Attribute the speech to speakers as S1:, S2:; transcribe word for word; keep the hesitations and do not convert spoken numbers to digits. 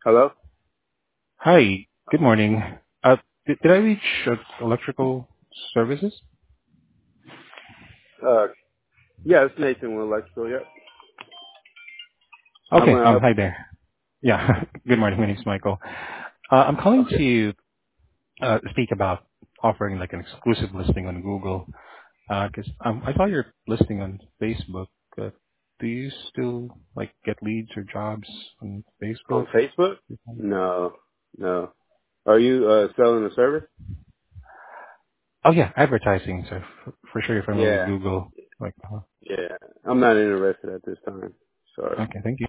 S1: Hello?
S2: Hi, good morning. Uh, Did did I reach uh, electrical services?
S1: Uh, yeah, it's Nathan with Electrical, yep. How may
S2: Okay.
S1: I
S2: Um.
S1: help
S2: Hi
S1: you?
S2: there. Yeah. Good morning. My name's Michael. Uh, I'm calling
S1: Okay.
S2: to uh, speak about offering like an exclusive listing on Google, Uh 'cause um, I saw your listing on Facebook. Uh, Do you still like get leads or jobs on
S1: On
S2: Facebook?
S1: Facebook? No, no. Are you, uh, selling a service?
S2: Oh, yeah, advertising. So f- for sure you're familiar with
S1: Yeah,
S2: Google. Like, uh,
S1: yeah. I'm not interested at this time. Sorry.
S2: okay, thank you.